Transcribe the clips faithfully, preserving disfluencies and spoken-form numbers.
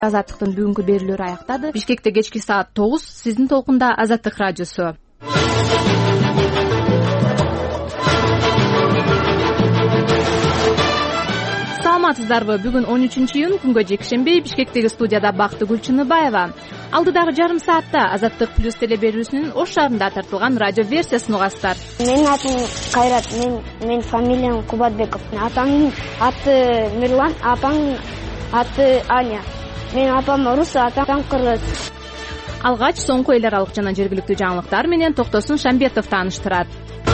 Азаттыктын бүгүнкү берүүлөрү аяктады. Бишкекте кечки саат тогуз, сиздин толкунда Азаттык радиосу. Саламатсыздарбы? Бүгүн он үчүнчү июнь, күнгө жекшемби. Бишкектеги студияда Бактыгүл Чыныбаева. Алдыдагы жарым саатта Азаттык плюс теле берүүсүнүн Ош шаарында тартылган радио версиясын угасыздар. Менин атым Кайрат, мен мен фамилиям Кубатбеков. Атамдын аты Мирлан, апамдын аты Аня. Менин апам орус, атам кыргыз. Алгач соңку эл аралык жана жергиликтүү жаңылыктар менен Токтосун Шамбетов тааныштырат.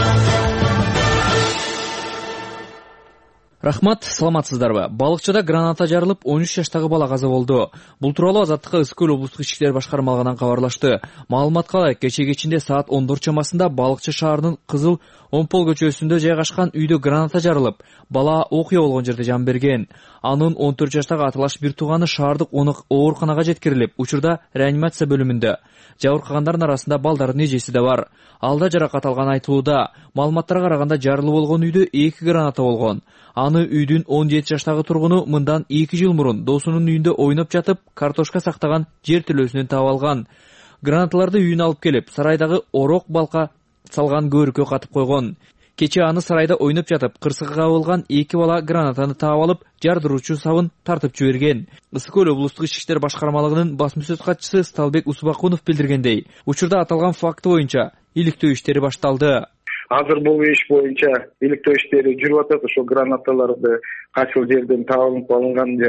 Рахмат, саламатсыздарбы? Балыкчыда граната жарылып, он үч жаштагы бала каза болду. Бул тууралуу Азаттыкка Ысык көл облустук ички иштер башкармалыгынан кабарлашты. Маалыматка ылайык, кечээ кечинде саат ондор чамасында Балыкчы шаарынын Кызыл Омпол көчөсүндө жайгашкан үйдө граната жарылып, бала окуя болгон жерде жан берген. Анын он төрт жаштагы аталаш бир тууганы шаардык ооруканага жеткирилип, учурда реанимация бөлүмүндө. Жабыркагандардын арасында балдардын эжеси да бар. Алда жаракат алган айтылууда. Маалыматтарга караганда жарылып болгон үйдө эки граната болгон. Аны үйдүн он жети жаштагы тургуну мындан эки жыл мурун досунун үйүндө ойноп жатып, картошка сактаган жер тилөөсүнөн таап алган. Гранаталарды үйүнө алып келип, сарайдагы орок балка салган көөрүккө катып койгон. Кечээ аны сарайда ойноп жатып, кырсыгы кабылган эки бала гранатаны таап алып, жардыруучу сабын тартып жиберген. Ысык көл облустук ички иштер башкармалыгынын басма сөз катчысы Сталбек Усубакунов билдиргендей, учурда аталган факты боюнча иликтөө иштери башталды. Азыр бул иш боюнча иликтөө иштери жүрүп атат. Ошо гранаталарды кайсыл жерден таап алынган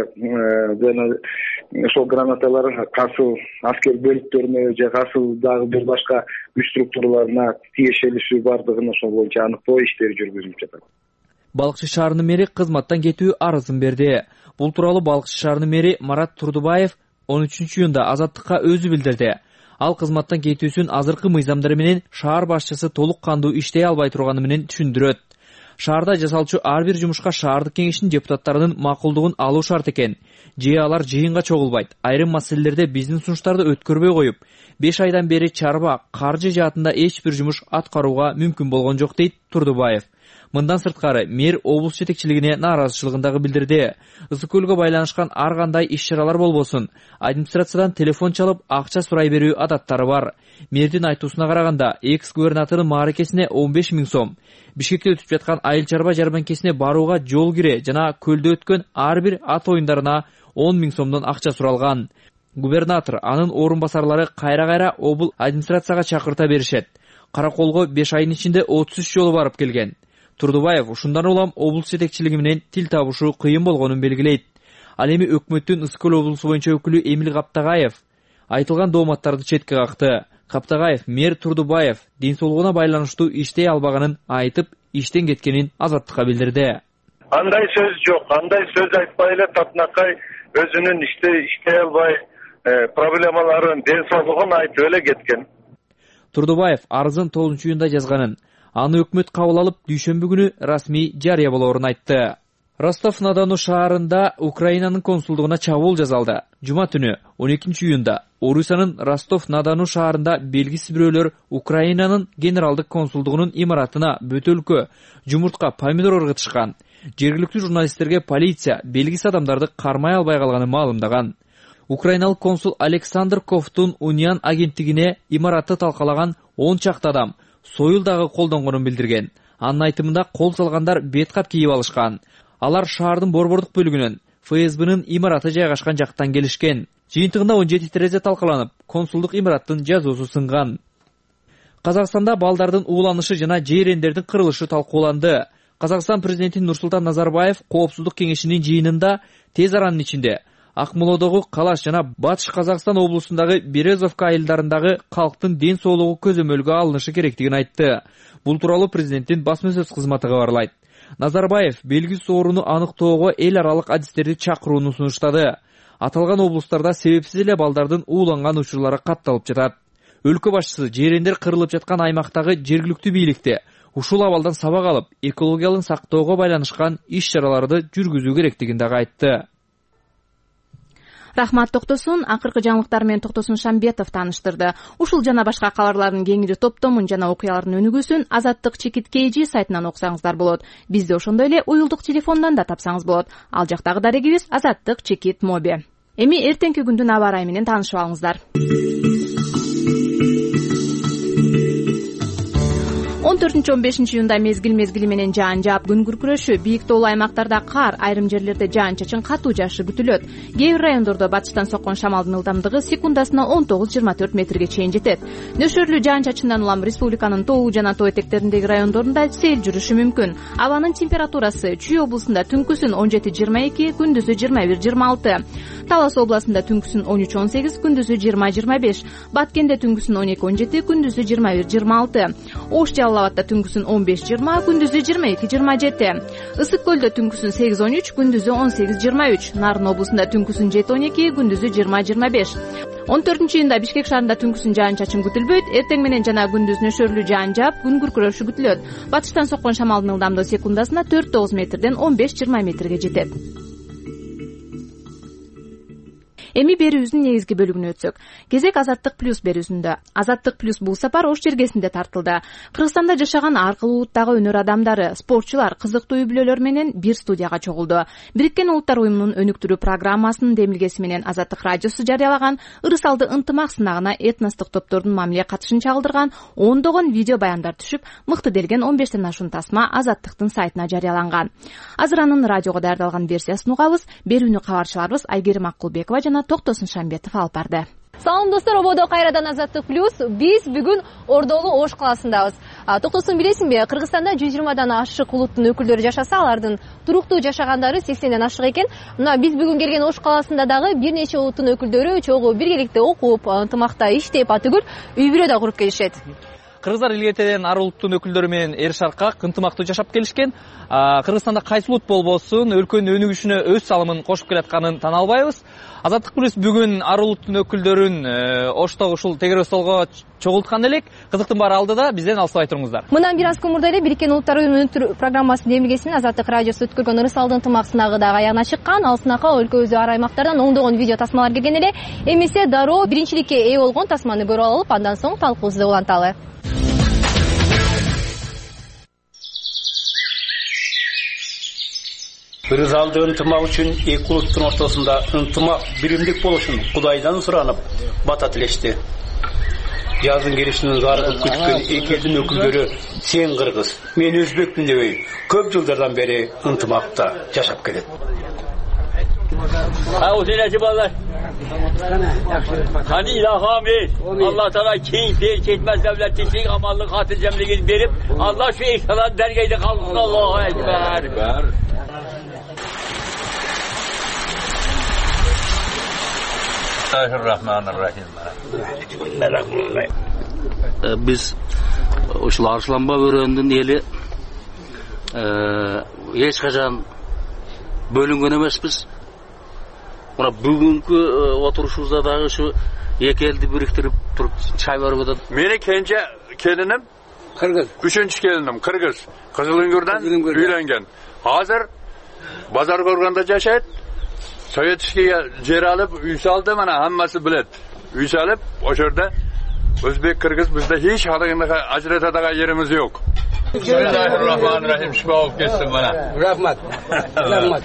жана ошол гранаталар кайсыл аскер бөлүктөрүнө же кайсыл дагы бир башка күч структураларына тиешелиши бардыгын ошол боюнча аныктоо иштери жүргүзүлүп жатат. Балыкчы шаарынын мэри кызматтан кетүү арызын берди. Бул тууралуу Балыкчы шаарынын мэри Марат Турдубаев он үчүнчү июнда Азаттыкка өзү билдирди. Ал кызматтан кетүүсүн азыркы мыйзамдары менен шаар башчысы толук кандуу иштей албай турганы менен түшүндүрөт. Шаарда жасалчу ар бир жумушка шаардык кеңештин депутаттарынын макулдугун алуу шарт экен. Же алар жыйынга чогулбайт. Айрым маселелерде биздин сунуштарды өткөрбөй коюп, беш айдан бери чарба, каржы жаатында эч бир жумуш аткарууга мүмкүн болгон жок, дейт Турдубаев. Мындан сырткары мэр облус жетекчилигине нааразычылыгын дагы билдирди. Ысык көлгө байланышкан ар кандай иш-чаралар болбосун, администрациядан телефон чалып акча сурай берүү адаттары бар. Мэрдин айтуусуна караганда, экс-губернатордун мааракесине он беш миң сом, Бишкекте өтүп жаткан айыл чарба жарманкесине барууга жол кире жана көлдө өткөн ар бир ат оюндарына он миң сомдон акча суралган. Губернатор, анын орун басарлары кайра-кайра обул администрацияга чакырта беришет. Караколго беш айдын ичинде отуз үч жолу барып келген. Турдубаев ушундан улам облус жетекчилиги менен тил табышуу кыйын болгонун белгилейт. Ал эми өкмөттүн Ысык көл облусу боюнча өкүлү Эмил Каптагаев айтылган дооматтарды четке какты. Каптагаев мэр Турдубаев ден соолугуна байланыштуу иштей албаганын айтып, иштен кеткенин Азаттыкка билдирди. Андай сөз жок, андай сөз айтпай эле Татынакай өзүнүн иштей иштей албай проблемаларын, ден соолугун айтып эле кеткен. Турдубаев арызын тогузунчу июнда жазганын, аны өкмөт кабыл алып, дүйшөмбү күнү расмий жарыя болоорун айтты. Ростов-на-Дону шаарында Украинанын консулдугуна чабуул жасалды. Жума түнү он экинчи июнда Орусиянын Ростов-на-Дону шаарында белгисиз бирөөлөр Украинанын генералдык консулдугунун имаратына бөтөлкө, жумуртка, помидор ыргытышкан. Жергиликтүү журналисттерге полиция белгисиз адамдарды кармай албай калганын маалымдаган. Украиналык консул Александр Ковтун Униан агенттигине имаратты талкалаган он чакты адам союл дагы колдонгонун билдирген. Анын айтымында кол салгандар бет кат кийип алышкан. Алар шаардын борбордук бөлүгүнөн эф эс бнын имараты жайгашкан жактан келишкен. Жыйынтыгында он жети терезе талкаланып, консулдук имараттын жазуусу сынган. Казакстанда балдардын ууланышы жана жээрендердин кырылышы талкууланды. Казакстан президенти Нурсултан Назарбаев Коопсуздук кеңешинин жыйынында тез аранын ичинде Акмолодогу Калаш жана Батыш Казакстан облусундагы Березовка айылдарындагы калктын ден соолугу көзөмөлгө алынышы керектигин айтты. Бул тууралуу президенттин басма сөз кызматы кабарлайт. Назарбаев белгисиз ооруну аныктоого эл аралык адистерди чакырууну сунуштады. Аталган облустарда себепсиз эле балдардын ууланган учурлары катталып жатат. Өлкө башчысы жээрендер кырылып жаткан аймактагы жергиликтүү бийликте ушул абалдан сабак алып, экологиялык сактоого байланышкан иш-чараларды жүргүзүү керектигин дагы айтты. Рахмат Токтосун, акыркы жаңылыктар менен Токтосун Шамбетов тааныштырды. Ушул жана башка кабарлардын кеңири топтомун жана окуялардын өнүгүүсүн Азаттык чекит кей жи сайтынан окусаңыздар болот. Бизди ошондой эле уюлдук телефондон да тапсаңыз болот. Ал жактагы дарегибиз Азаттык чекит моби. Эми эртеңки күндүн аба ырайы менен таанышып алыңыздар. он төртүнчү он бешинчи июнда мезгил мезгили менен жаан жаап күн күркүрөшү, бийик тоолуу аймактарда кар, айрым жерлерде жаан-чачын катуу жаашы күтүлөт. Кээ бир райондордо батыштан соккон шамалдын ылдамдыгы секундасына он тогуз жыйырма төрт метрге чейин жетет. Нөшөрлүү жаан-чачындан улам республиканын тоолуу жана тоо этектериндеги райондорунда сел жүрүшү мүмкүн. Абанын температурасы Чүй облусунда түнкүсүн он жети жыйырма эки, күндүзү жыйырма бир жыйырма алты. Талас областында түнкүсүн он үч он сегиз, күндүзү жыйырма жыйырма беш. Баткенде түнкүсүн он эки он жети, күндүзү жыйырма бир жыйырма алты. Ош Жалал абадда түнкүсүн он беш жыйырма, күндүзү жыйырма эки жыйырма жети. Ысык көлдө түнкүсүн сегиз он үч, күндүзү он сегиз жыйырма үч. Нарын облусунда түнкүсүн жети он эки, күндүзү жыйырма жыйырма беш. он төртүнчү июнда Бишкек шаарында түнкүсүн жаан-чачын күтүлбөйт. Эртең менен жана күндүз нөшөрлүү жаан жаап, күн күркүрөшү күтүлөт. Батыштан соккон шамалдын ылдамдыгы секундасына төрт тогуз метрден он беш жыйырма метрге жетет. Эми берүүбүздүн негизги бөлүгүнө өтсөк. Кезек Азаттык плюс берүүсүндө. Азаттык плюс бул сапар Ош жергесинде тартылды. Кыргызстанда жашаган ар кыл улуттагы өнөр адамдары, спортчулар кызыктуу үй-бүлөлөр менен бир студияга чогулду. Бириккен Улуттар уюмунун өнүктүрүү программасынын демилгеси менен Азаттык радиосу жарыялаган ырысалды ынтымак сынагына этностук топтордун мамиле катышын чагылдырган ондогон видео баяндар түшүп, мыкты делген он бештен ашуун тасма Азаттыктын сайтына жарыяланган. Азыр анын радиого даярдалган версиясын угабыз. Берүүнү кабарчыларыбыз Айгерим Аккулбекова жана Токтосун Шамбетов алып барды. Салам достор, ободо кайрадан Азаттык плюс. Биз бүгүн Ордолуу Ош калаасындабыз. Токтосун билесиңби, Кыргызстанда жүз жыйырмадан ашык улуттун өкүлдөрү жашаса, алардын туруктуу жашагандары сексенден ашык экен. Мына биз бүгүн келген Ош калаасында дагы бир нече улуттун өкүлдөрү чогуу биргеликте окуп, ынтымакта иштеп, атүгүл үй-бүлө да куруп келишет. Кыргыздар илгертеден ар улуттун өкүлдөрү менен эр шаркак ынтымактуу жашап келишкен. Кыргызстанда кайсы улут болбосун өлкөнүн өнүгүшүнө өз салымын кошуп келатканын тана албайбыз. Азаттык плюс бүгүн ар улуттун өкүлдөрүн Оштогу ушул тегере столго чогулткан элек. Кызыктын баары алдыда, бизден алыстабай туруңуздар. Мындан бир аз күн мурда эле Бириккен Улуттар уюмунун өнүктүрүү программасынын демилгесинен Азаттык радиосу өткөргөн ырысалды ынтымак сынагы дагы аягына чыккан. Ал сынакка өлкөбүздүн ар аймактардан ондогон видео тасмалар келген эле. Эмесе дароо биринчиликке ээ болгон тасманы көрүп алып, андан соң талкуубузду уланталы. Ырысалды ынтымак үчүн эки улуттун ортосунда ынтымак, биримдик болушун Кудайдан суранып, бата тилешти. Жаздын келишинин зарыгып күткөн эки элдин өкүлдөрү сен кыргыз, мен өзбекмин дебей, көп жылдардан бери ынтымакта жашап келет. Huzureti bağlar. Hani ilaham ver. Allah Teala keyif ver, çekmez devletçilik, amallık, hatır cemliğini verip Allah şu ihsalat dergeyde kalsın. Allahu Ekber. Bismillahirrahmanirrahim. Biz uşul Arslanba өрөндүн эли эч качан бөлүнгөн эмеспиз. Мына бүгүнкү отурушубузда дагы ушу эки элди бириктирип туруп чай берип атат. Meni kençe kelinim Kırgız. Üçüncü gelinim Kırgız. Kızılüngür'den üylengen. Hazır Bazar Gorgan'da yaşayıp Sovetskiye yer alıp üy saldı bana hammasi bilet. Üy salıp o şurada Özbek Kırgız bizde hiç halığında acret adaga yerimiz yok. Bismillahirrahmanirrahim. Şifa olup geçsin bana. Rahmat. Rahmat.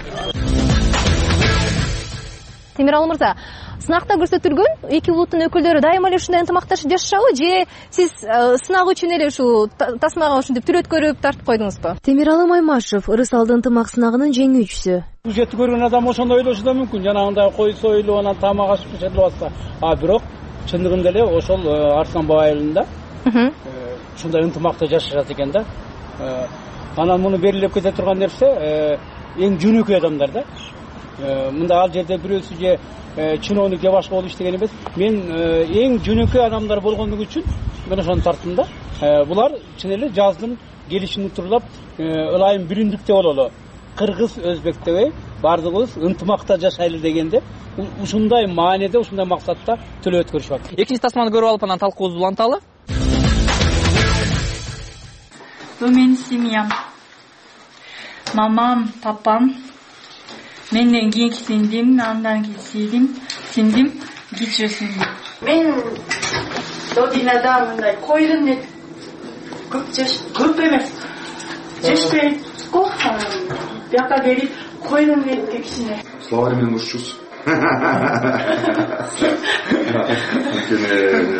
Темиралы мырза, сынакта көрсөтүлгөн эки улуттун өкүлдөрү дайыма эле ушундай ынтымакташып жашашабы же сиз сынак үчүн эле ушул тасмага ушинтип түрөт көрүп тартып койдуңузбу? Темиралы Маймашев, ырысалды ынтымак сынагынын жеңүүчүсү. Сюжетти көргөн адам ошондой ойлошу да мүмкүн. Жанагындай кой союлуп, анан тамак ашып ичилип атса. А бирок чындыгында эле ошол Арсланбай айылында ушундай ынтымакта жашашат экен да. Анан муну белгилеп кете турган нерсе эң жөнөкөй адамдар да. Мында ал жерде бирөөсү же чиновник же башка болуп иштеген эмес. Мен эң жөнөкөй адамдар болгондугу үчүн мен ошону тарттым да. Булар чын эле жаздын келишин утурлап ылайым биримдикте бололу. Кыргыз, өзбек дебей бардыгыбыз ынтымакта жашайлы дегенде ушундай мааниде, ушундай максатта төлөп өткөрүшүп атат. Экинчи тасманы көрүп алып анан талкуубузду уланталы. Bu benim семьям. Мамам, папам. Менден кийинки сиңдим, андан кийин сиңдим, сиңдим, кичүү сиңдим. Мен Додинада мындай койдун эт көп жаш, көп эмес. Жешпей го, бияка келип койдун эт кичине. Современный ушчус. Анткени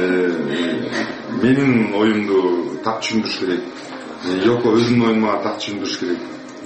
менин оюмду так түшүндүрүш керек. Йоко өзүнүн оюн мага так түшүндүрүш керек.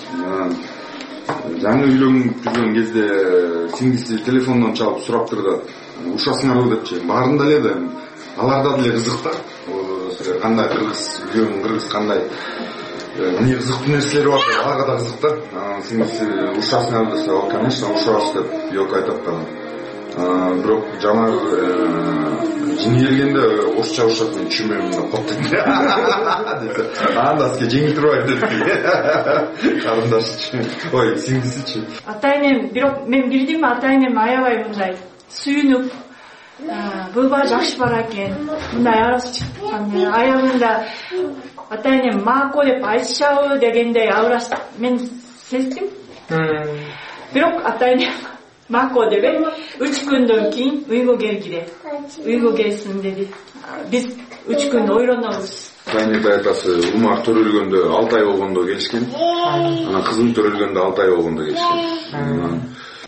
Жаңы үйлөнүп жүргөн кезде сиңдиси телефондон чалып сурап турду. Ушасыңарбы депчи. Баарында эле да аларда деле кызык да. Кандай кыргыз, үйлөнүн кыргыз кандай эмне кызыктуу нерселери бар, аларга да кызык да. Сиңдиси ушасыңарбы десе, "О, конечно, ушабыз" деп Йоко айтат да. Бирок жанагы жини келгенде орусча ушат, мен түшүнбөйм деп коет дейт. Анда ске жеңил турбайт деп. Карындашчы. Ой, сиңдисичи. Ата-энем, бирок мен билдим, ата-энем аябай мындай сүйүнүп, буга жакшы бар экен. Мындай арасы чыккан. Аягында ата-энем мако деп айтышабы дегендей авырас мен сездим. Бирок ата-энем мако деп үч күндөн кийин үйгө келгиле. Үйгө келсин деди. Биз үч күн ойронобуз. Кайнета айтасы Умар төрөлгөндө алты ай болгондо келишкен. Анан кызым төрөлгөндө алты ай болгондо келишкен.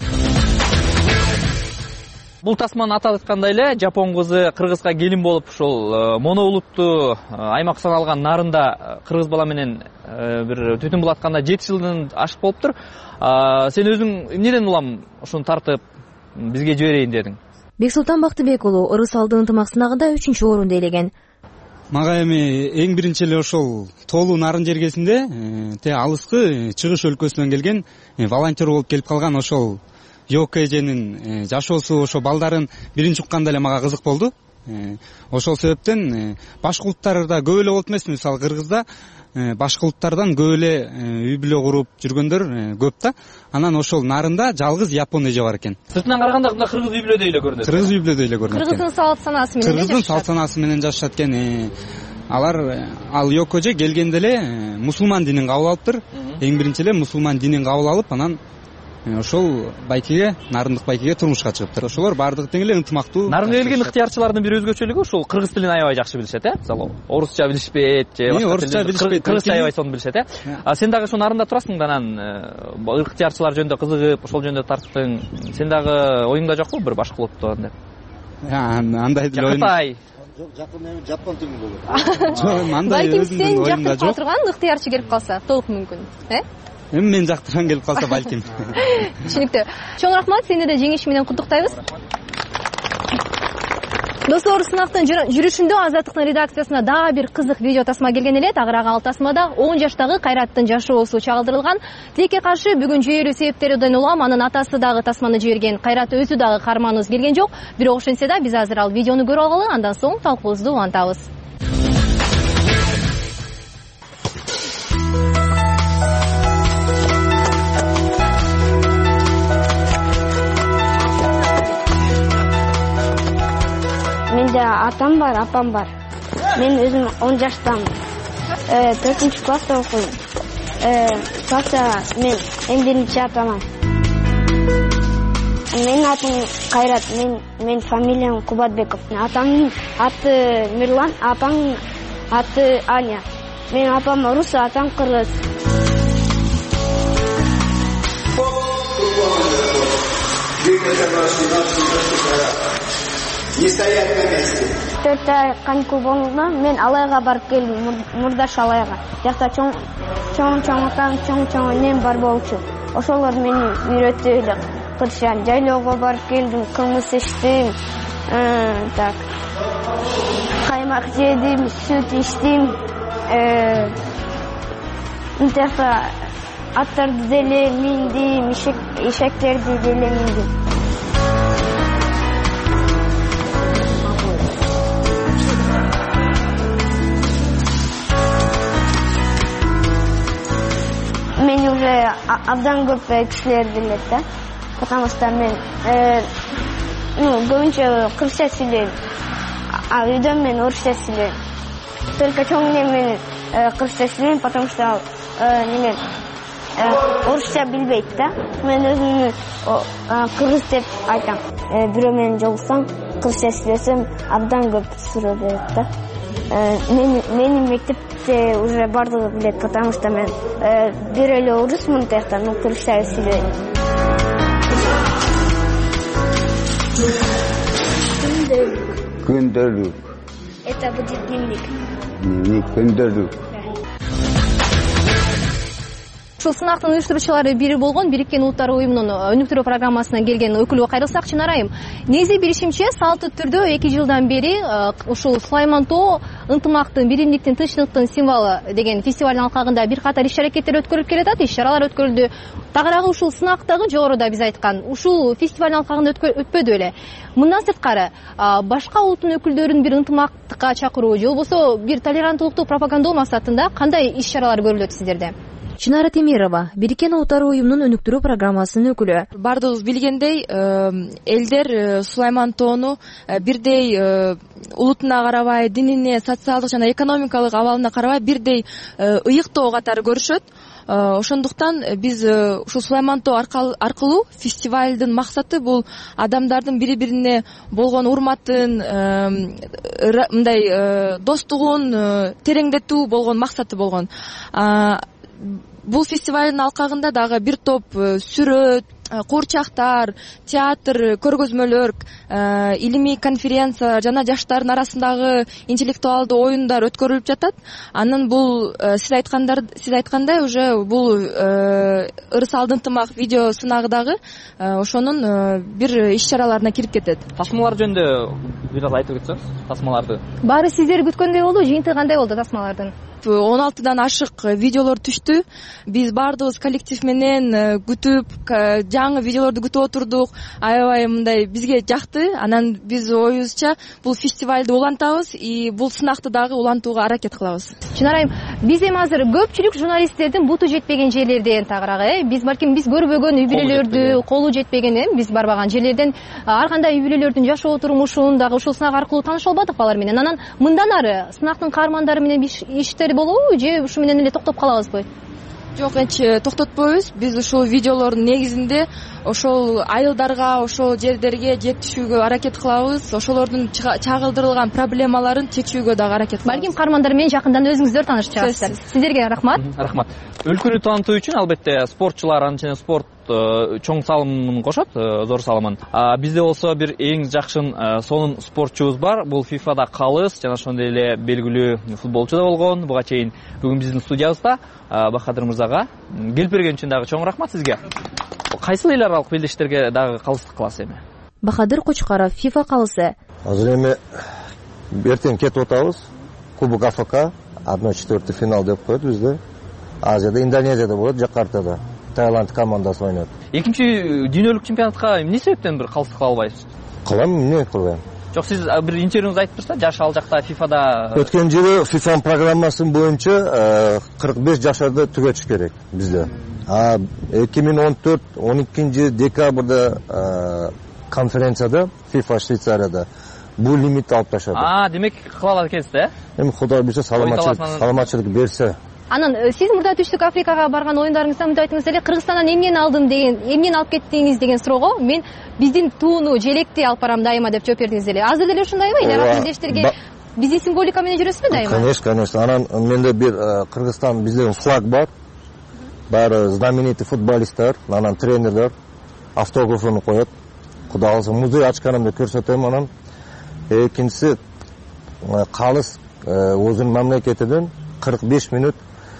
Бул тасманы атап айткандай эле жапон кызы кыргызга келин болуп ушул моно улуттуу аймак саналган нарында кыргыз бала менен бир түтүн булатканда жети жылдан ашык болуптур. Сен өзүң эмнеден улам ушуну тартып бизге жиберейин дедиң? Бексултан Бактыбек уулу ырыс алды ынтымак сынагында үчүнчү орунду ээлеген. Мага эми эң биринчи эле ошол тоолуу нарын жергесинде те алыскы чыгыш өлкөсүнөн келген волонтер болуп келип калган ошол Йоко эженин жашоосу, ошо балдарын биринчи укканда эле мага кызык болду. Ошол себептен башка улуттарда көп эле болот эмес, мисалы Кыргызда башка улуттардан көп эле үй бүлө куруп жүргөндөр көп да. Анан ошол нарында жалгыз япон эже бар экен. Сыртынан караганда мына кыргыз үй бүлөдөй эле көрүнөт. Кыргыз үй бүлөдөй эле көрүнөт. Кыргыздын салт санаасы менен. Кыргыздын салт санаасы менен жашашат экен. Алар ал Йоко эже келгенде эле мусулман динин кабыл алыптыр. Эң биринчи эле мусулман динин кабыл алып, анан ошол байкеге, нарындык байкеге турмушка чыгыптыр. Ошолор баардыгы тең эле ынтымактуу. Нарынга келген ыктыярчылардын бир өзгөчөлүгү ушул кыргыз тилин аябай жакшы билишет, э? Мисалы орусча билишпейт, же орусча билишпейт, кыргызча аябай сонун билишет, э? А сен дагы ошо нарында турасың да, анан ыктыярчылар жөнүндө кызыгып, ошол жөнүндө тарттың. Сен дагы оюңда жокпу бир башка улутту деп? Андай деле оюм. Кытай. Жакында эми жапон тили болот. Жок, андай өзүмдүн оюмда жок. Турган ыктыярчы келип калса, толук мүмкүн, э? Эми мен жактырган келип калса балким. Түшүнүктүү. Чоң рахмат, сени да жеңиш менен куттуктайбыз. Достор, сынактын жүрүшүндө Азаттыктын редакциясына дагы бир кызык видео тасма келген эле. Тагыраак ал тасмада он жаштагы Кайраттын жашоосу чагылдырылган. Тилекке каршы бүгүн жүйөлүү себептерден улам анын атасы дагы тасманы жиберген. Кайрат өзү дагы каарманыбыз келген жок. Бирок ошентсе да биз азыр ал видеону көрүп алгалы, андан соң талкуубузду улантабыз. Менде атам бар, апам бар. Мен өзүм он жаштамын. төртүнчү класста окуйм. Класста мен эң биринчи атаман. Менин атым Кайрат, мен мен фамилиям Кубатбеков. Атамдын аты Мирлан, апамдын аты Аня. Менин апам орус, атам кыргыз. Не стоять на месте. Төрт ай каникул болгондо мен Алайга барып келдим, Мурдаш Алайга. Жакта чоң чоң чоң атам, чоң чоң энем бар болчу. Ошолор мени үйрөттү эле кырчан. Жайлоого барып келдим, кымыз иштим. Так. Каймак жедим, сүт иштим. Э, Мынтекта аттарды деле миндим, ишектерди деле миндим. Мен уже абдан көп кишилер билет да, потому что мен ну көбүнчө кыргызча сүйлөйм, а үйдө мен орусча сүйлөйм. Только чоң эне мен кыргызча сүйлөйм, потому что неме орусча билбейт да. Мен өзүмдү кыргыз деп айтам. Бирөө менен жолуксаң, кыргызча сүйлөсөм абдан көп суроо берет да. Мен менин мектепте уже бардыгы билет, потому что мен бир эле орусмун, текта, ну кыргызча сүйлөйм. Күнделик. Күнделик. Это будет дневник. Дневник күнделик. Ушул сынактын уюштуруучулары бири болгон Бириккен Улуттар уюмунун өнүктүрүү программасына келген өкүлгө кайрылсак, Чынар айым, негизи билишимче салттуу түрдө эки жылдан бери ушул Сулайман тоо ынтымактын, биримдиктин, тынчтыктын символу деген фестивалдын алкагында бир катар иш-аракеттер өткөрүлүп келатат, иш-чаралар өткөрүлдү. Тагыраагы ушул сынактагы жогоруда биз айткан, ушул фестивалдын алкагында өтпөдү эле. Мындан сырткары, башка улуттун өкүлдөрүн бир ынтымактыкка чакыруу же болбосо бир толеранттуулукту пропагандалоо максатында кандай иш-чаралар көрүлөт сиздерде? Чынара Темирова, Бириккен Улуттар уюмунун өнүктүрүү программасынын өкүлү. Бардыгыбыз билгендей, элдер Сулайман тоону бирдей улутуна карабай, динине, социалдык жана экономикалык абалына карабай бирдей ыйык тоо катары көрүшөт. Ошондуктан биз ушул Сулайман тоо аркылуу фестивалдын максаты бул адамдардын бири-бирине болгон урматын, мындай достугун тереңдетүү болгон максаты болгон. Бул фестивалдын алкагында дагы бир топ сүрөт, куурчактар, театр, көргөзмөлөр, илимий конференция жана жаштардын арасындагы интеллектуалдуу оюндар өткөрүлүп жатат. Анан бул сиз айткандар, сиз айткандай уже бул ырысалдын ынтымак видео сынагы дагы ошонун бир иш-чараларына кирип кетет. Тасмалар жөнүндө бир аз айтып кетсеңиз, тасмаларды. Баары сиздер күткөндөй болду, жыйынтыгы кандай болду тасмалардын? он алтыдан ашык видеолор түштү. Биз баардыгыбыз коллектив менен күтүп, жаңы видеолорду күтүп отурдук. Аябай мындай бизге жакты. Анан биз оюбузча бул фестивалды улантабыз и бул сынакты дагы улантууга аракет кылабыз. Чынар айым, биз эми азыр көпчүлүк журналисттердин буту жетпеген жерлерден тагыраагы, биз балким биз көрбөгөн үй бүлөлөрдү, колу жетпеген, биз барбаган жерлерден ар кандай үй бүлөлөрдүн жашоо турмушун дагы ушул сынак аркылуу тааныша албадык балар менен. Анан мындан ары сынактын каармандары менен иштер болобу же ушу менен эле токтоп калабызбы? Жок, эч токтотпойбуз. Биз ушул видеолордун негизинде ошол айылдарга, ошол жерлерге жетишүүгө аракет кылабыз. Ошолордун чагылдырылган проблемаларын чечүүгө дагы аракет кылабыз. Балким каармандар менен жакындан өзүңүздөр таанышып чыгасыздар. Сиздерге рахмат. Рахмат. Өлкөнү таанытуу үчүн албетте спортчулар, анткени спорт чоң салымын кошот, зор салымын. Бизде болсо бир эң жакшы сонун спортчубуз бар. Бул фифада калыс жана ошондой эле белгилүү футболчу да болгон. Буга чейин бүгүн биздин студиябызда Бахадыр мырзага келип берген үчүн дагы чоң рахмат сизге. Кайсыл эл аралык белдештерге дагы калыстык кыласыз эми? Бахадыр Кочкаров, FIFA калысы. Азыр эми эртең кетип атабыз. Кубок АФК одна четвертый финал деп коет бизде. Азияда, Индонезияда болот, Жакартада. Таиланд командасы ойнойт. Экинчи дүйнөлүк чемпионатка эмне себептен бир калыстык кыла албайсыз? Кылам, эмне кылбайм? Жок, сиз бир интервьюңузда айтып турсаңыз, жаш ал жакта фифада өткөн жылы FIFA программасынын боюнча кырк беш жашарды түгөтүш керек бизде. А эки миң он төрт он экинчи декабрда конференцияда FIFA Швейцарияда бул лимитти алып ташады. А, демек кыла алат экенсиз да? Эми Кудай буйрса саламатчылык, саламатчылык берсе. Анан сиз мурда Түштүк Африкага барган оюндарыңызда мынтип айттыңыз эле, Кыргызстандан эмнени алдым деген, эмнени алып кеттиңиз деген суроого мен биздин тууну, желекти алып барам дайыма деп жооп бердиңиз эле. Азыр деле ушундайбы? Эл аралык мелдештерге биздин символика менен жүрөсүзбү дайыма? Конечно, конечно. Анан менде бир Кыргызстан биздин флаг бар. Баары знаменитый футболисттер, анан тренерлер автографын коет. Кудай калса музей ачканымда көрсөтөм анан. Экинчиси калыс өзүнүн мамлекетинен кырк беш мүнөт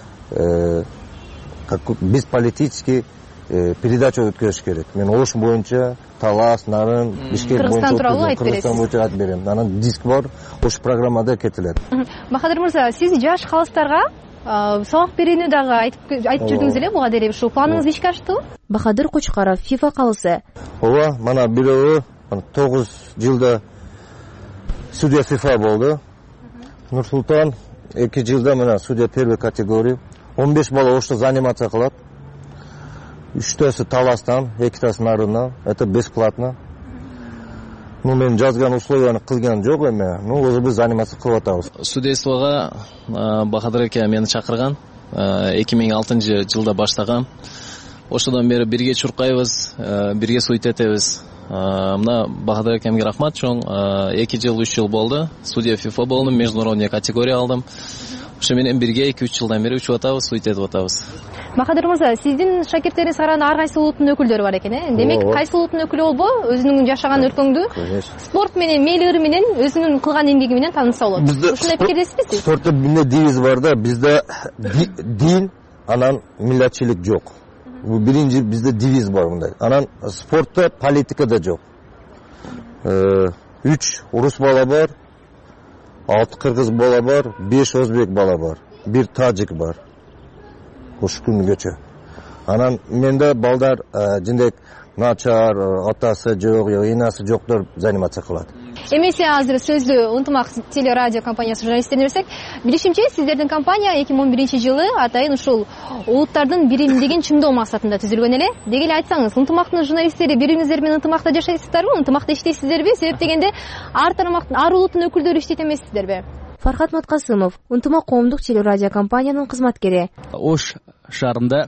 биз политический передача өткөрүш керек. Мен ош боюнча талас, нарын, Бишкек боюнча Кыргызстан боюнча айтып берем. Анан диск бар, ош программада кетилет. Бахадыр мырза, сиз жаш калыстарга сабак берүүнү дагы айтып айтып жүрдүңүз эле, буга деле ушул планыңыз ишке аштыбы? Бахадыр Кочкаров, FIFA калысы. Ооба, мана бирөө тогуз жылда судья FIFA болду. Нурсултан эки жылда мына судья первой категории. он беш бала ошто занимация кылат. үчтөсү таластан, экитасы нарындан. Это бесплатно. Ну, мен жазган условияны кылган жок эми. Ну, өзү биз занимация кылып атабыз. Судействого Бахадыр эке мени чакырган. эки миң алтынчы жылда баштагам. Ошодон бери бирге чуркайбыз, бирге суйт этебиз. Мына Бахадыр экемге рахмат чоң. эки жыл, үч жыл болду. Судья FIFA болдум, международный категория алдым. ошо менен бирге эки үч жылдан бери учуп атабыз, суйт этип атабыз. Бакадыр мырза, сиздин шакирттериңиз караганда ар кайсы улуттун өкүлдөрү бар экен, э? Демек, кайсы улуттун өкүлү болбо, өзүнүн жашаган өлкөңдү спорт менен, мейлири менен, өзүнүн кылган эмгеги менен таанытса болот. Ушундай пикирдесизби сиз? Спортто эмне девиз бар да, бизде дин, анан миллатчылык жок. Бул биринчи бизде девиз бар мындай. Анан спортто политика да жок. Үч урус бала бар, алты кыргыз бала бар, беш өзбек бала бар, бир тажик бар. Ошол күнгөчө. Анан менде балдар жиндек начар, атасы жок, энасы жоктор заниматься кылат. Эмесе азыр сөздү Ынтымак телерадио компаниясы журналисттерине берсек, билишимче сиздердин компания эки миң он биринчи жылы атайын ушул улуттардын биримдигин чыңдоо максатында түзүлгөн эле. Деги эле айтсаңыз, Ынтымактын журналисттери бириңиздер менен ынтымакта жашайсыздарбы? Ынтымакта иштейсиздерби? Себеп дегенде ар тармактын, ар улуттун өкүлдөрү иштейт эмессиздерби? Фархат Маткасымов, Ынтымак коомдук телерадио компаниянын кызматкери. Ош шаарында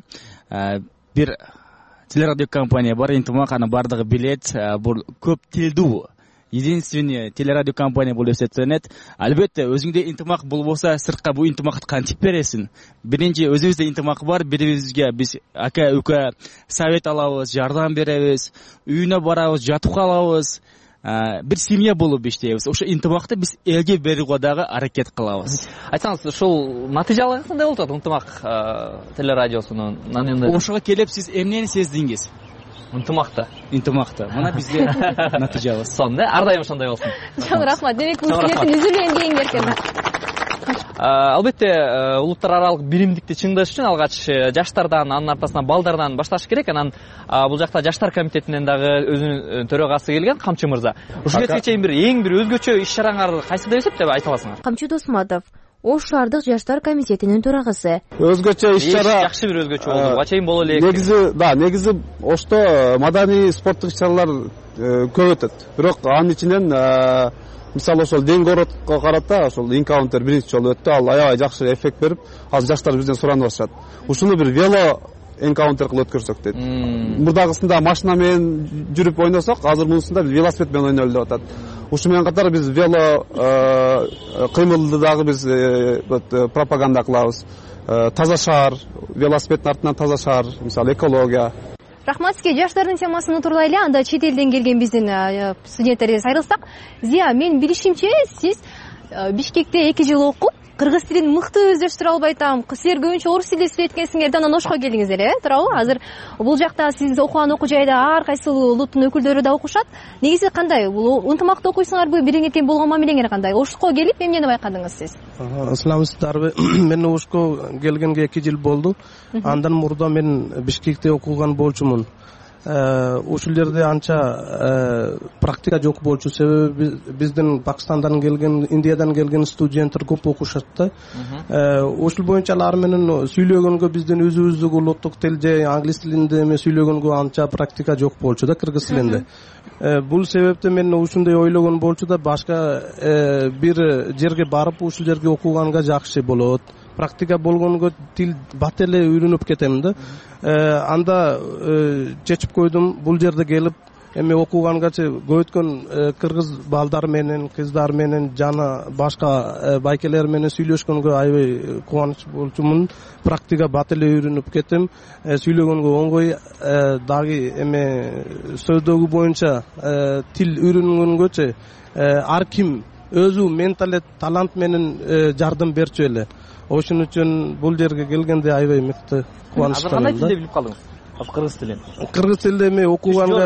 бир телерадио компания бар, Ынтымак, аны бардыгы билет. Бул көп тилдүү единственный телерадио компания болуп эсептелет. Албетте, өзүңдө Ынтымак болбосо, сыртка бул Ынтымакты кантип бересиң? Биринчи өзүбүздө Ынтымак бар, бирибизге биз ака үкө совет алабыз, жардам беребиз, үйүнө барабыз, жатып калабыз. Бир семья болуп иштейбиз. Ошо Ынтымакты биз элге берүүгө дагы аракет кылабыз. Айтсаңыз, ушул натыйжалары кандай болуп атат Ынтымак телерадиосунун? Ошого келип сиз эмнени сездиңиз? Ынтымакта. Ынтымакта. Мына бизде натыйжабыз. Сонда ар дайым ошондой болсун. Чоң рахмат. Демек, бул силердин үзүлгөн дегендер экен. Албетте, улуттар аралык биримдикти чыңдаш үчүн алгач жаштардан, анын артасынан балдардан башташ керек. Анан бул жакта жаштар комитетинен дагы өзүнүн төрөгасы келген, Камчы мырза. Ушул кезге чейин бир эң бир өзгөчө иш-чараңар кайсы деп эсептеп айта аласыңар? Камчы Досматов, Ош шаардык жаштар комитетинин төрагысы. Өзгөчө иш-чара жакшы бир өзгөчө болду. Буга чейин боло элек. Негизи, да, негизи Ошто маданий спорттук иш-чаралар көп өтөт. Бирок анын ичинен мисалы ошол ден городко карата ошол инкаунтер биринчи жолу өттү. Ал аябай жакшы эффект берип, азыр жаштар бизден суранып атышат. Ушуну бир вело энкаунтер кылып өткөрсөк дейт. Мурдагысында машина менен жүрүп ойносок, азыр мунусунда велосипед менен ойнолу деп атат. Ушу менен катар биз вело кыймылды дагы биз пропаганда кылабыз. Таза шаар, велосипеддин артынан таза шаар, мисалы экология. Рахмат сизге. Жаштардын темасын утурлай эле, анда чет элден келген биздин студенттерибиз айрылсак. Зия, мен билишимче, сиз Бишкекте эки жыл окуп, кыргыз тилин мыкты өздөштүрө албай атам. Силер көбүнчө орус тилде сүйлөйт экенсиңер да, анан Ошко келдиңиздер, э? Туурабы? Азыр бул жакта сиз окуган окуу жайда ар кайсы улуттун өкүлдөрү да окушат. Негизи кандай? Бул Ынтымакта окуйсуңарбы, бириңер тең болгон мамилеңер кандай? Ошко келип эмнени байкадыңыз сиз? Саламатсыздарбы? Мен Ошко келгенге эки жыл болду. Андан мурда мен Бишкекте окуган болчумун. Ушул жерде анча практика жок болчу, себеби биздин Пакистандан келген, Индиядан келген студенттер көп окушат да. Ушул боюнча алар менен сүйлөгөнгө биздин өзүбүздүн улуттук тил же англис тилинде эме сүйлөгөнгө анча практика жок болчу да, кыргыз тилинде. Бул себептен мен ушундай ойлогон болчу да, башка бир жерге барып ушул жерге окуганга жакшы болот. Практика болгонго тил бат эле үйрөнүп кетем да. Анда чечип койдум, бул жерде келип эми окугангачы көйткөн кыргыз балдар менен, кыздар менен жана башка байкелер менен сүйлөшкөнгө аябай кубаныч болчумун. Практика бат эле үйрөнүп кетем. Сүйлөгөнгө оңгой, дагы эме сөздөгү боюнча тил үйрөнгөнгөчө ар ким өзү менталет, талант менен жардам берчү эле. Ошон үчүн бул жерге келгенде аябай мыкты кубанычтамын. Азыр кандай тилде билип калдыңыз? Кыргыз тилин. Кыргыз тилде эми окуганга,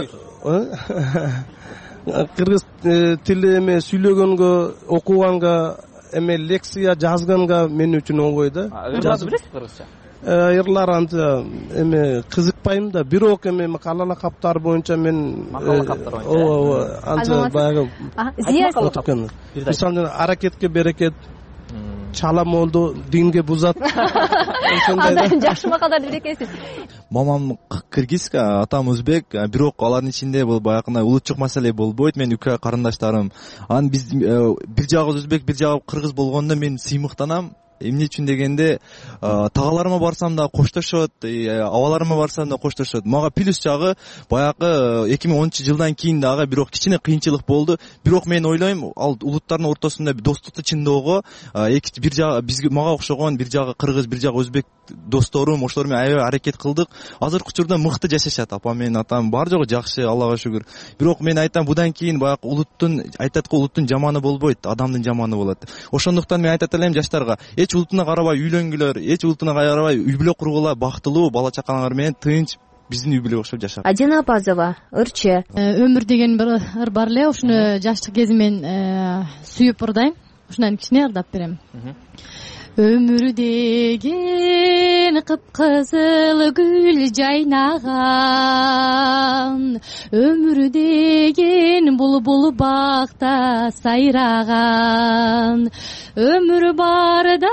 кыргыз тилде эми сүйлөгөнгө, окуганга, эме лекция жазганга мен үчүн оңгой да. Жазып билесиз кыргызча? Ырлар анча эме кызыкпайм да. Бирок эме макала каптар боюнча мен макала каптар боюнча. Ооба, анча баягы. Зия, мисалы аракетке берекет, чала молду, динге бузат. Ошондой жакшы макалдарды билет экенсиз. Мамам кыргыз, атам өзбек, бирок алардын ичинде бул баягындай улутчук маселе болбойт. Мен үкө карындаштарым, анан биз бир жагы өзбек, бир жагы кыргыз болгондо мен сыймыктанам. эмне үчүн дегенде тагаларыма барсам да коштошот, абаларыма барсам да коштошот. Мага плюс жагы баягы эки миң онунчу жылдан кийин дагы бирок кичине кыйынчылык болду. Бирок мен ойлойм, ал улуттардын ортосунда достукту чындоого эки бир жагы бизге мага окшогон бир жагы кыргыз, бир жагы өзбек досторум, ошолор менен аябай аракет кылдык. Азыркы учурда мыкты жашашат. Апам менен атам бар жогу жакшы, Аллага шүгүр. Бирок мен айтам, будан кийин баягы улуттун айтат го, улуттун жаманы болбойт, адамдын жаманы болот. Ошондуктан мен айтат элем жаштарга, эч улутуна карабай үйлөнгүлөр, эч улутуна карабай үй бүлө кургула, бактылуу бала чакаңар менен тынч биздин үй бүлө окшоп жашап. Адина Апазова, ырчы. Өмүр деген бир ыр бар эле, ушуну жаштык кезимен сүйүп ырдайм. Ушундан кичине ырдап берем. Өмүр деген кыпкызыл гүл жайнаган, өмүр деген булбул бакта сайраган, өмүр барда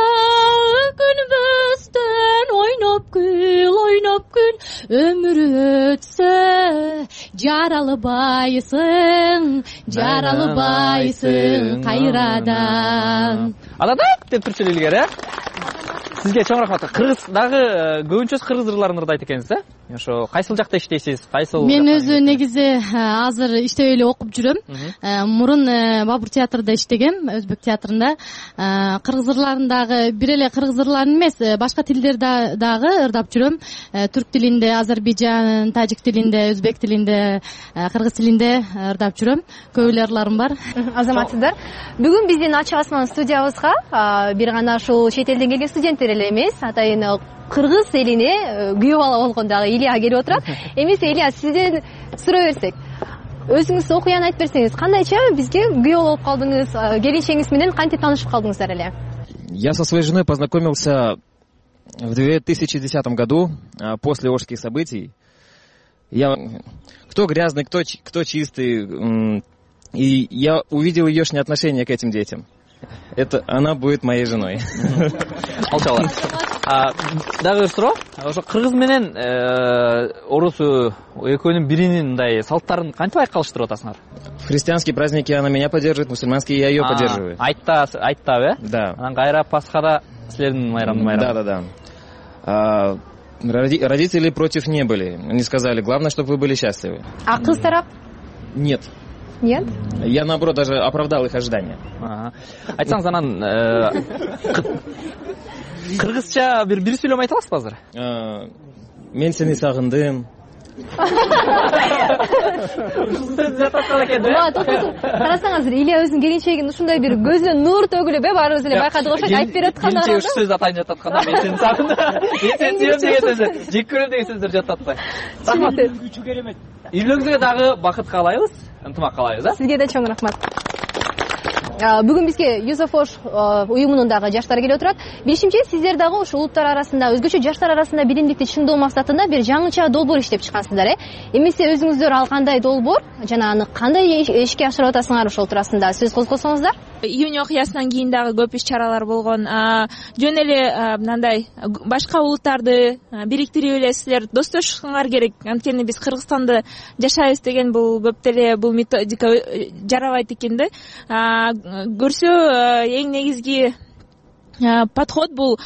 күнбөстөн ойноп күл, ойноп күн, өмүр өтсө жаралбайсың, жаралбайсың кайрадан. Ададак деп турчу илгери, э? Сизге чоң рахмат. Кыргыз дагы көбүнчөсү кыргыз ырларын ырдайт экенсиз, э? Ошо кайсыл жакта иштейсиз? Кайсыл? Мен өзү негизи азыр иштеп эле окуп жүрөм. Мурун Бабур театрында иштегем, өзбек театрында. Кыргыз ырларын дагы бир эле кыргыз ырларын эмес, башка тилдерде дагы ырдап жүрөм. Түрк тилинде, Азербайжан, тажик тилинде, өзбек тилинде, кыргыз тилинде ырдап жүрөм. Көп эле ырларым бар. Азаматсыздар. Бүгүн биздин Ачык Асман студиябызга бир гана ушул чет элден келген студенттер эле эмес, атайын кыргыз элине күйөө бала болгон дагы Илья келип отурат. Эмесе Илья, сизден сурай берсек, өзүңүз окуян айтып берсеңиз, кандайча бизге күйөө болуп калдыңыз, келинчегиңиз менен кантип таанышып калдыңыздар эле? Я со своей женой познакомился в две тысячи десятом году, после Ошских событий. Я кто грязный, кто кто чистый, и я увидел еёшнее отношение к этим детям. Это она будет моей женой. Алчала. Дагы бир суроо. Ошо кыргыз менен орус экөөнүн биринин мындай салттарын кантип айкалыштырып атасыңар? В христианские праздники она меня поддерживает, мусульманские я ее поддерживаю. Айтта, айтта, э? Да. Анан кайра Пасхада силердин майрамды майрам. Да, да, да. Родители против не были. Они сказали, главное, чтобы вы были счастливы. А кыз тарап? Нет. Нет? Я, наоборот, даже оправдал их ожидания. Айтсаңыз, анан кыргызча бир бир сүйлөм айта аласызбы азыр? Мен сени сагындым. Карасаңыз, Илья өзүнүн келинчегин ушундай бир көзүнөн нур төгүлүп, э, баарыбыз эле байкадык окшойт, айтып берип атканда. Келинчеги ушу сөз атайын жататканда, мен сени сагындым. Мен сени сүйөм деген сөздөр, жек көрөм деген сөздөр жататпай. Рахмат. Күчү керемет. Үйлөрүңүзгө дагы бакыт каалайбыз, ынтымак каалайбыз, э? Сизге да чоң рахмат. Бүгүн бизге Юзефош уюмунун дагы жаштары келип отурат. Билишимче, сиздер дагы ушул улуттар арасында, өзгөчө жаштар арасында биримдикти чыңдоо максатында бир жаңыча долбоор иштеп чыккансыздар, э? Эмесе өзүңүздөр ал кандай долбоор жана аны кандай ишке ашырып атасыңар ошол туурасында сөз козгосоңуздар? Июнь окуясынан кийин дагы көп иш-чаралар болгон. Жөн эле мындай башка улуттарды бириктирип эле силер достошуңар керек. Анткени биз Кыргызстанда жашайбыз деген бул көп деле бул методика жарабайт экен да. Көрсө эң негизги подход бул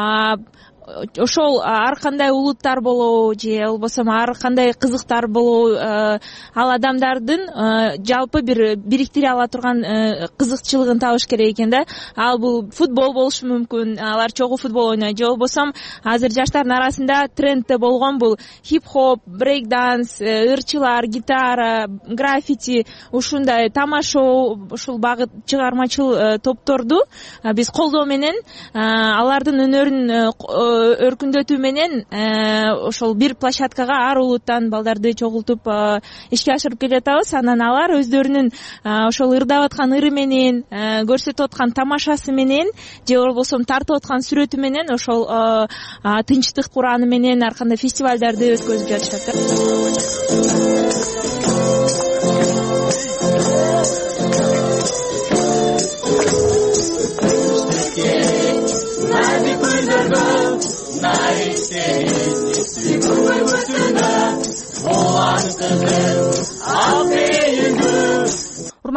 ошол ар кандай улуттар болобу же болбосо ар кандай кызыктар болобу ал адамдардын жалпы бир бириктире ала турган кызыкчылыгын табыш керек экен да. Ал бул футбол болушу мүмкүн, алар чогуу футбол ойнойт, же болбосо азыр жаштардын арасында трендте болгон бул хип-хоп, брейк-данс, ырчылар, гитара, граффити, ушундай тамашоо, ушул багыт чыгармачыл топторду биз колдоо менен алардын өнөрүн өркүндөтүү менен ошол бир площадкага ар улуттан балдарды чогултуп ишке ашырып келатабыз. Анан алар өздөрүнүн ошол ырдап аткан ыры менен, көрсөтүп аткан тамашасы менен же болбосо тартып аткан сүрөтү менен ошол тынчтык кураны менен ар кандай фестивалдарды өткөзүп жатышат.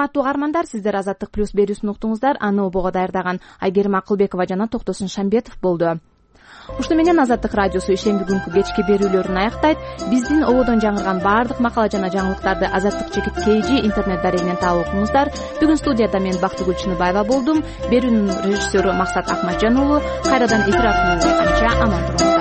урматтуу угармандар, сиздер Азаттык плюс берүүсүн уктуңуздар. Аны обого даярдаган Айгерим Акылбекова жана Токтосун Шамбетов болду. Ушуну менен Азаттык радиосу ишемби күнкү кечки берүүлөрүн аяктайт. Биздин ободон жаңырган баардык макала жана жаңылыктарды Азаттык чекит kg интернет дарегинен таап окуңуздар. Бүгүн студияда мен Бактыгүл Чыныбаева болдум. Берүүнүн режиссеру Максат Акматжан уулу. Кайрадан эфир аркылуу аман туруңуздар.